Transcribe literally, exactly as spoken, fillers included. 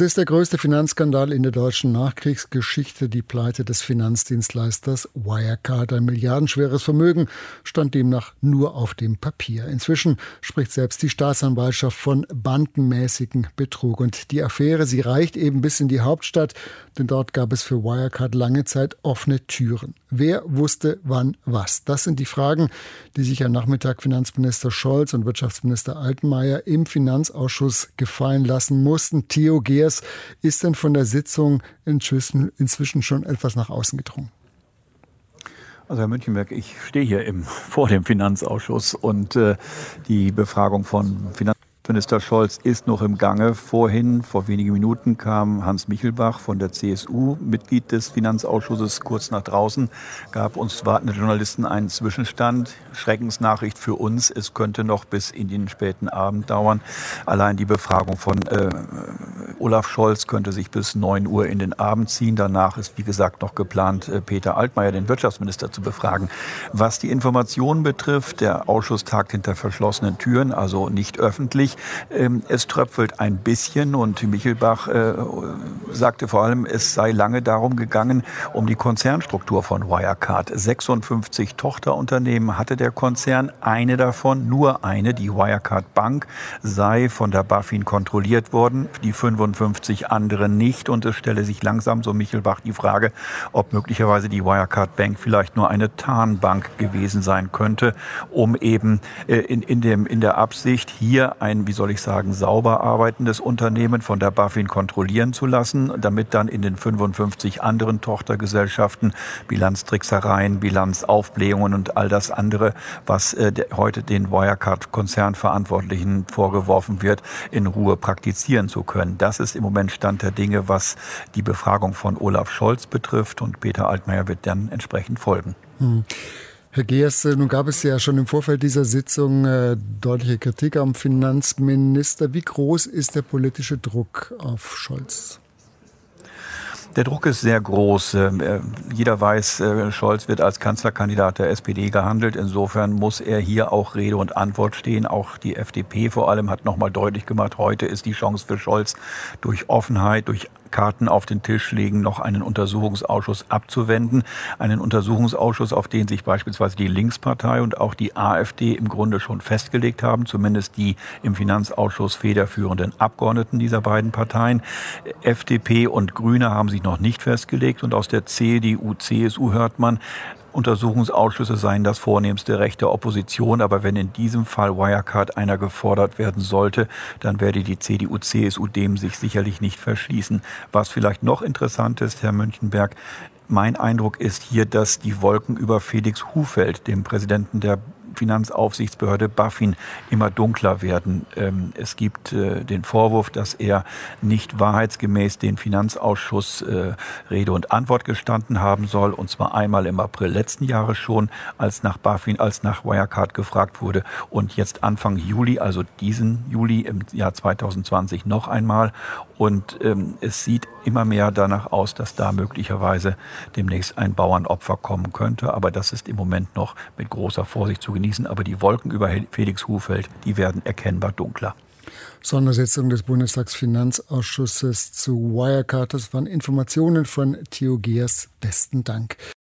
Das ist der größte Finanzskandal in der deutschen Nachkriegsgeschichte, die Pleite des Finanzdienstleisters Wirecard. Ein milliardenschweres Vermögen stand demnach nur auf dem Papier. Inzwischen spricht selbst die Staatsanwaltschaft von bandenmäßigem Betrug. Und die Affäre, sie reicht eben bis in die Hauptstadt, denn dort gab es für Wirecard lange Zeit offene Türen. Wer wusste wann was? Das sind die Fragen, die sich am Nachmittag Finanzminister Scholz und Wirtschaftsminister Altmaier im Finanzausschuss gefallen lassen mussten. Theo Geers, ist denn von der Sitzung inzwischen, inzwischen schon etwas nach außen gedrungen? Also Herr Münchenberg, ich stehe hier im, vor dem Finanzausschuss und äh, die Befragung von Finanzminister Scholz ist noch im Gange. Vorhin, vor wenigen Minuten, kam Hans Michelbach von der C S U, Mitglied des Finanzausschusses, kurz nach draußen, gab uns wartende Journalisten einen Zwischenstand. Schreckensnachricht für uns, es könnte noch bis in den späten Abend dauern. Allein die Befragung von äh, Olaf Scholz könnte sich bis neun Uhr in den Abend ziehen. Danach ist, wie gesagt, noch geplant, äh, Peter Altmaier, den Wirtschaftsminister, zu befragen. Was die Informationen betrifft, der Ausschuss tagt hinter verschlossenen Türen, also nicht öffentlich. Es tröpfelt ein bisschen und Michelbach äh, sagte vor allem, es sei lange darum gegangen, um die Konzernstruktur von Wirecard. sechsundfünfzig Tochterunternehmen hatte der Konzern, eine davon, nur eine, die Wirecard Bank, sei von der BaFin kontrolliert worden, die fünfundfünfzig anderen nicht. Und es stelle sich langsam, so Michelbach, die Frage, ob möglicherweise die Wirecard Bank vielleicht nur eine Tarnbank gewesen sein könnte, um eben äh, in, in, dem, in der Absicht, hier ein, wie soll ich sagen, sauber arbeitendes Unternehmen von der BaFin kontrollieren zu lassen, damit dann in den fünfundfünfzig anderen Tochtergesellschaften Bilanztricksereien, Bilanzaufblähungen und all das andere, was äh, de, heute den Wirecard-Konzernverantwortlichen vorgeworfen wird, in Ruhe praktizieren zu können. Das ist im Moment Stand der Dinge, was die Befragung von Olaf Scholz betrifft, und Peter Altmaier wird dann entsprechend folgen. Hm. Herr Geers, nun gab es ja schon im Vorfeld dieser Sitzung äh, deutliche Kritik am Finanzminister. Wie groß ist der politische Druck auf Scholz? Der Druck ist sehr groß. Jeder weiß, Scholz wird als Kanzlerkandidat der S P D gehandelt. Insofern muss er hier auch Rede und Antwort stehen. Auch die F D P vor allem hat nochmal deutlich gemacht, heute ist die Chance für Scholz, durch Offenheit, durch Karten auf den Tisch legen, noch einen Untersuchungsausschuss abzuwenden. Einen Untersuchungsausschuss, auf den sich beispielsweise die Linkspartei und auch die AfD im Grunde schon festgelegt haben, zumindest die im Finanzausschuss federführenden Abgeordneten dieser beiden Parteien. F D P und Grüne haben sich noch nicht festgelegt, und aus der C D U, C S U hört man, Untersuchungsausschüsse seien das vornehmste Recht der Opposition. Aber wenn in diesem Fall Wirecard einer gefordert werden sollte, dann werde die C D U, C S U dem sich sicherlich nicht verschließen. Was vielleicht noch interessant ist, Herr Münchenberg, mein Eindruck ist hier, dass die Wolken über Felix Hufeld, dem Präsidenten der Finanzaufsichtsbehörde BaFin, immer dunkler werden. Es gibt den Vorwurf, dass er nicht wahrheitsgemäß den Finanzausschuss Rede und Antwort gestanden haben soll, und zwar einmal im April letzten Jahres schon, als nach BaFin, als nach Wirecard gefragt wurde, und jetzt Anfang Juli, also diesen Juli im Jahr zweitausendzwanzig noch einmal. Und ähm, es sieht immer mehr danach aus, dass da möglicherweise demnächst ein Bauernopfer kommen könnte. Aber das ist im Moment noch mit großer Vorsicht zu genießen. Aber die Wolken über Felix Hufeld, die werden erkennbar dunkler. Sondersitzung des Bundestagsfinanzausschusses zu Wirecard. Das waren Informationen von Theo Geers. Besten Dank.